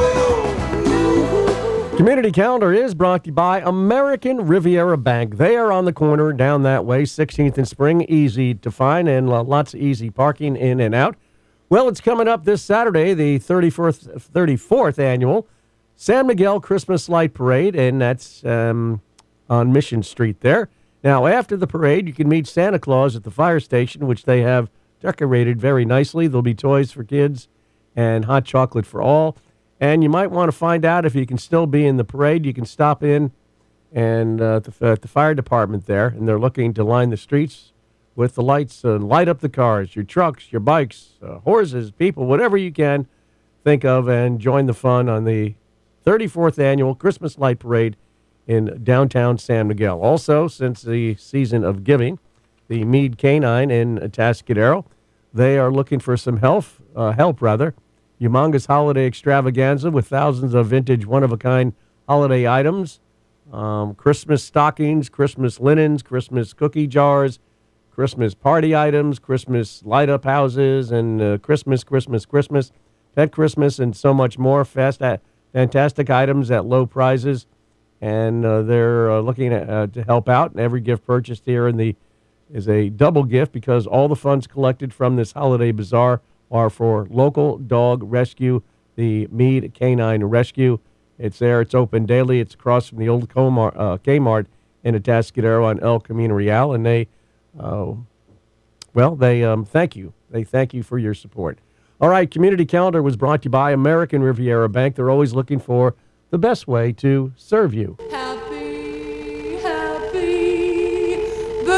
going on? Community Calendar is brought to you by American Riviera Bank. They are on the corner down that way, sixteenth and Spring. Easy to find and lots of easy parking in and out. Well, it's coming up this Saturday, the thirty-fourth, thirty-fourth annual San Miguel Christmas Light Parade, and that's um, on Mission Street there. Now, after the parade, you can meet Santa Claus at the fire station, which they have decorated very nicely. There'll be toys for kids and hot chocolate for all. And you might want to find out if you can still be in the parade. You can stop in and uh, at, the, at the fire department there, and they're looking to line the streets with the lights and light up the cars, your trucks, your bikes, uh, horses, people, whatever you can think of, and join the fun on the thirty-fourth Annual Christmas Light Parade in downtown San Miguel. Also, since the season of giving, the Meade Canine in Atascadero, they are looking for some help, uh, help rather. Humongous holiday extravaganza with thousands of vintage one-of-a-kind holiday items, um, Christmas stockings, Christmas linens, Christmas cookie jars, Christmas party items, Christmas light-up houses, and uh, Christmas, Christmas, Christmas, Pet Christmas, and so much more. Fast, uh, fantastic items at low prices, and uh, they're uh, looking at, uh, to help out. And every gift purchased here in the is a double gift because all the funds collected from this holiday bazaar are for local dog rescue, the Meade Canine Rescue. It's there. It's open daily. It's across from the old Comar, uh, Kmart in Atascadero on El Camino Real, and they, uh, well, they um, thank you. They thank you for your support. All right, Community Calendar was brought to you by American Riviera Bank. They're always looking for the best way to serve you. Happy, happy birthday,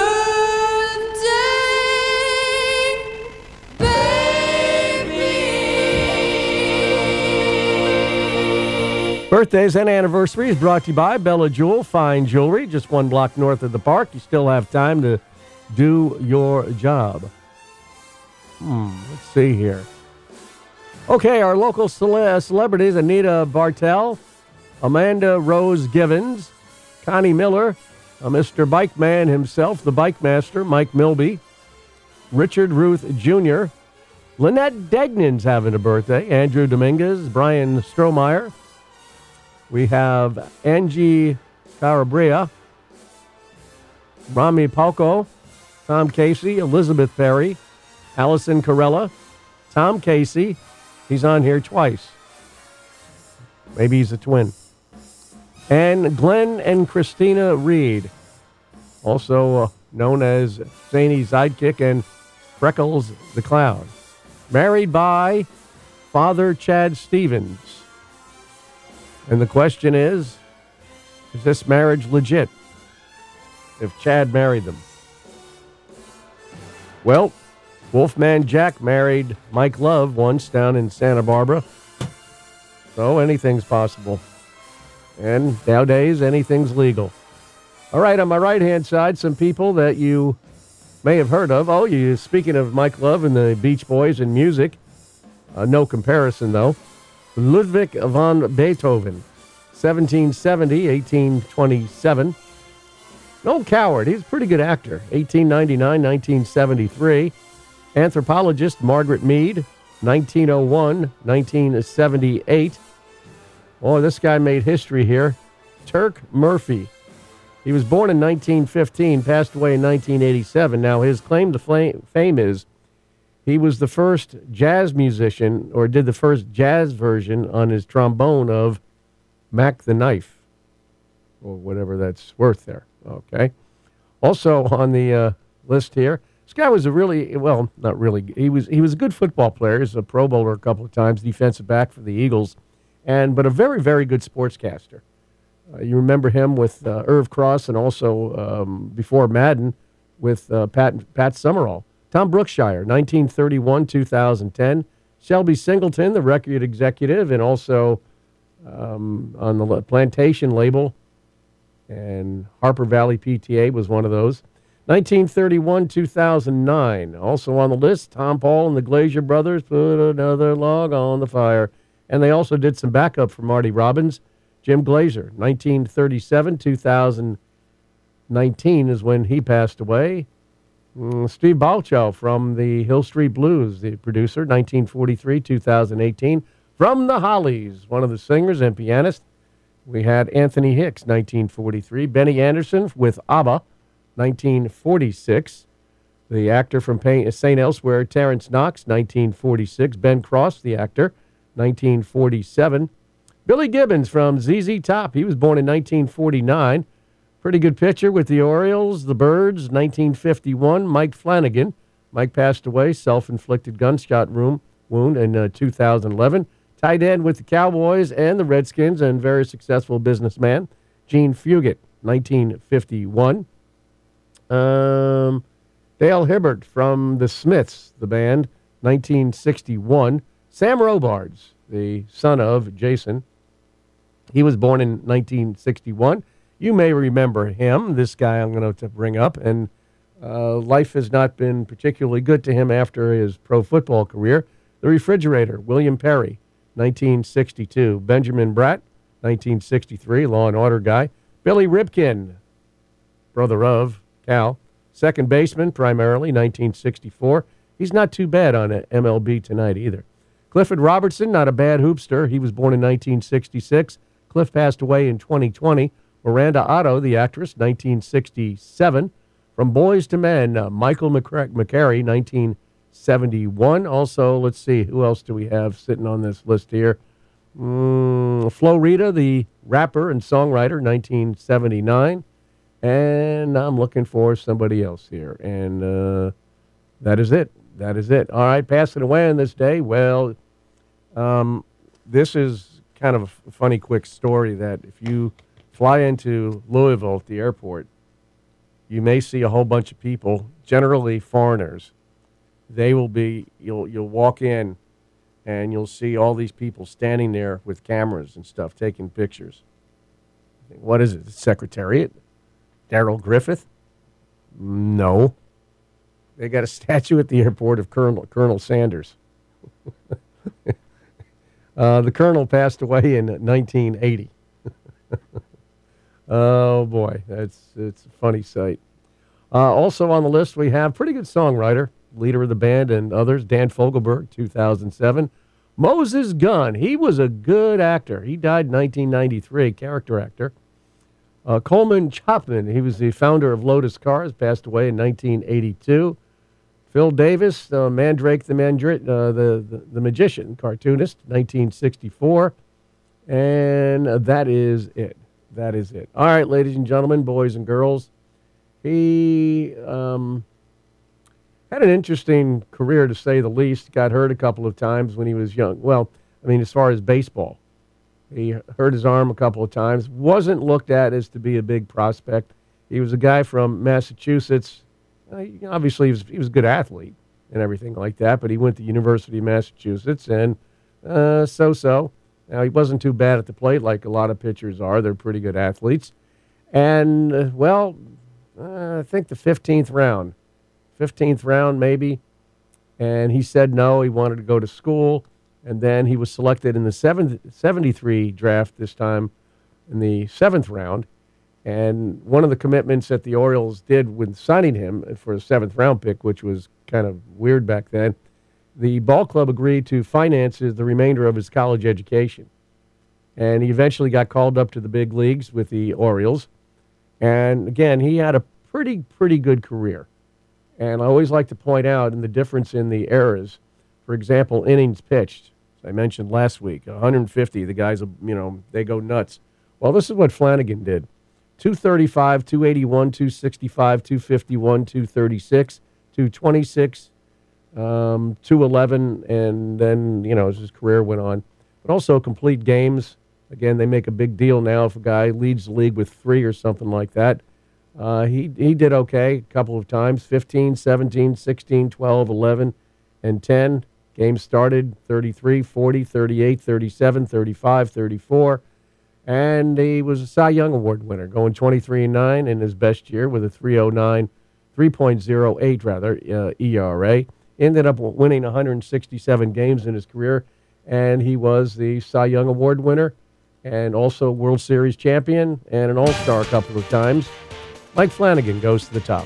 baby. Birthdays and anniversaries brought to you by Bella Jewel Fine Jewelry, just one block north of the park. You still have time to do your job. Hmm, let's see here. Okay, our local cele- celebrities, Anita Bartel, Amanda Rose Givens, Connie Miller, uh, Mister Bike Man himself, the Bike Master, Mike Milby, Richard Ruth Junior, Lynette Degnan's having a birthday, Andrew Dominguez, Brian Strohmeyer. We have Angie Carabria, Rami Palco, Tom Casey, Elizabeth Perry, Allison Corella, Tom Casey. He's on here twice. Maybe he's a twin. And Glenn and Christina Reed, also uh, known as Zany Sidekick and Freckles the Clown. Married by Father Chad Stevens. And the question is, is this marriage legit? If Chad married them. Well, Wolfman Jack married Mike Love once down in Santa Barbara. So anything's possible. And nowadays, anything's legal. All right, on my right-hand side, some people that you may have heard of. Oh, you speaking of Mike Love and the Beach Boys and music. Uh, no comparison, though. Ludwig van Beethoven, seventeen seventy to eighteen twenty-seven. No coward. He's a pretty good actor. eighteen ninety-nine to nineteen seventy-three. Anthropologist Margaret Mead, nineteen oh one to nineteen seventy-eight. Oh, this guy made history here. Turk Murphy. He was born in nineteen fifteen, passed away in nineteen eighty-seven. Now, his claim to fame is he was the first jazz musician, or did the first jazz version on his trombone of Mac the Knife, or whatever that's worth there. Okay. Also on the uh, list here, this guy was a really, well, not really, he was he was a good football player. He's a Pro Bowler a couple of times, defensive back for the Eagles, and but a very, very good sportscaster. Uh, you remember him with uh, Irv Cross, and also um, before Madden with uh, Pat Pat Summerall. Tom Brookshire, nineteen thirty-one to two thousand ten. Shelby Singleton, the record executive, and also um, on the Plantation label, and Harper Valley P T A was one of those. nineteen thirty-one to two thousand nine. Also on the list, Tom Paul and the Glazier Brothers, Put Another Log on the Fire. And they also did some backup for Marty Robbins. Jim Glazer, nineteen thirty-seven to two thousand nineteen is when he passed away. Mm, Steve Balchow from the Hill Street Blues, the producer, nineteen forty-three to two thousand eighteen. From the Hollies, one of the singers and pianists. We had Anthony Hicks, nineteen forty-three. Benny Anderson with ABBA, nineteen forty-six. The actor from Saint Elsewhere, Terrence Knox, nineteen forty-six. Ben Cross, the actor, nineteen forty-seven. Billy Gibbons from Z Z Top. He was born in nineteen forty-nine. Pretty good pitcher with the Orioles, the Birds, nineteen fifty-one. Mike Flanagan. Mike passed away, self-inflicted gunshot wound in uh, two thousand eleven. Tight end with the Cowboys and the Redskins, and very successful businessman, Gene Fugit, nineteen fifty-one. Um, Dale Hibbert from the Smiths, the band, nineteen sixty-one. Sam Robards, the son of Jason. He was born in nineteen sixty-one. You may remember him, this guy I'm going to bring up, and uh, life has not been particularly good to him after his pro football career. The Refrigerator, William Perry, nineteen sixty-two. Benjamin Bratt, nineteen sixty-three, Law and Order guy. Billy Ripken, brother of Cal, second baseman primarily, nineteen sixty-four. He's not too bad on M L B Tonight either. Clifford Robertson, not a bad hoopster. He was born in nineteen sixty-six. Cliff passed away in twenty twenty. Miranda Otto, the actress, nineteen sixty-seven. From Boys to Men, uh, Michael McCra- McCary, nineteen seventy-one. Also, let's see, who else do we have sitting on this list here? Mm, Flo Rida, the rapper and songwriter, nineteen seventy-nine. And I'm looking for somebody else here. And uh, that is it. That is it. All right, passing away on this day. Well, um, this is kind of a funny, quick story that if you fly into Louisville at the airport, you may see a whole bunch of people, generally foreigners. They will be, you'll you'll walk in and you'll see all these people standing there with cameras and stuff, taking pictures. What is it, the Secretariat? Darrell Griffith? No. They got a statue at the airport of Colonel, Colonel Sanders. uh, the Colonel passed away in nineteen eighty. Oh, boy, that's it's a funny sight. Uh, also on the list, we have pretty good songwriter, leader of the band and others, Dan Fogelberg, two thousand seven. Moses Gunn, he was a good actor. He died in nineteen ninety-three, character actor. Uh, Coleman Chapman, he was the founder of Lotus Cars, passed away in nineteen eighty-two. Phil Davis, uh, Mandrake the, Mandri- uh, the, the, the Magician, cartoonist, nineteen sixty-four. And uh, that is it. That is it. All right, ladies and gentlemen, boys and girls. He um, had an interesting career, to say the least. Got hurt a couple of times when he was young. Well, I mean, as far as baseball. He hurt his arm a couple of times. Wasn't looked at as to be a big prospect. He was a guy from Massachusetts. Uh, obviously, he was, he was a good athlete and everything like that, but he went to University of Massachusetts, and uh, so-so. Now, he wasn't too bad at the plate like a lot of pitchers are. They're pretty good athletes. And, uh, well, uh, I think the fifteenth round, fifteenth round maybe, and he said no, he wanted to go to school, and then he was selected in the seventy-three draft this time in the seventh round, and one of the commitments that the Orioles did when signing him for a seventh round pick, which was kind of weird back then, the ball club agreed to finance the remainder of his college education. And he eventually got called up to the big leagues with the Orioles. And again, he had a pretty, pretty good career. And I always like to point out in the difference in the eras. For example, innings pitched. As I mentioned last week, one hundred fifty. The guys, you know, they go nuts. Well, this is what Flanagan did. two thirty-five, two eighty-one, two sixty-five, two fifty-one, two thirty-six, two twenty-six, um, two eleven, and then, you know, as his career went on. But also complete games. Again, they make a big deal now if a guy leads the league with three or something like that. Uh, he, he did okay a couple of times, fifteen, seventeen, sixteen, twelve, eleven, and ten. Games started thirty-three, forty, thirty-eight, thirty-seven, thirty-five, thirty-four. And he was a Cy Young Award winner, going twenty-three and nine in his best year with a three oh nine, three point oh eight rather, uh, E R A. Ended up winning one hundred sixty-seven games in his career, and he was the Cy Young Award winner and also World Series champion and an All-Star a couple of times. Mike Flanagan goes to the top.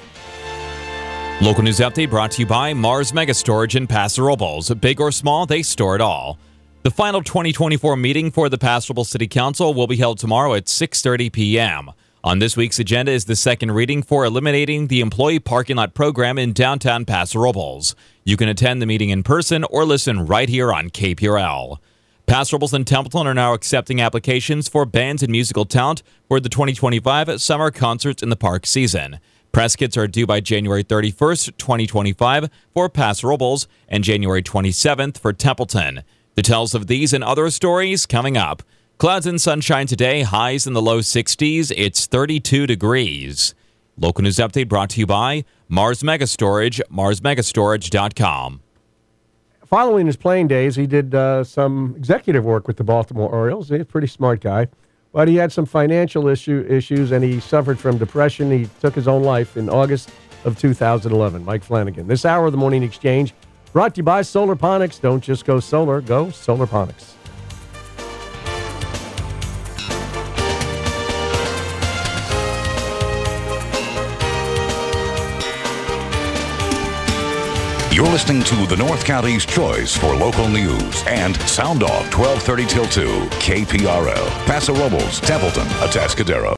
Local news update brought to you by Mars Mega Storage in Paso Robles. Big or small, they store it all. The final twenty twenty-four meeting for the Paso Robles City Council will be held tomorrow at six thirty p.m. On this week's agenda is the second reading for eliminating the employee parking lot program in downtown Paso Robles. You can attend the meeting in person or listen right here on K P R L. Paso Robles and Templeton are now accepting applications for bands and musical talent for the twenty twenty-five Summer Concerts in the Park season. Press kits are due by January thirty-first, twenty twenty-five for Paso Robles and January twenty-seventh for Templeton. Details of these and other stories coming up. Clouds and sunshine today, highs in the low sixties. It's thirty-two degrees. Local news update brought to you by Mars Mega Storage, mars mega storage dot com. Following his playing days, he did uh, some executive work with the Baltimore Orioles. He's a pretty smart guy. But he had some financial issue issues, and he suffered from depression. He took his own life in August of two thousand eleven. Mike Flanagan. This hour of the Morning Exchange brought to you by Solarponics. Don't just go solar, go Solarponics. You're listening to the North County's choice for local news and Sound Off twelve thirty till two, K P R L, Paso Robles, Templeton, Atascadero.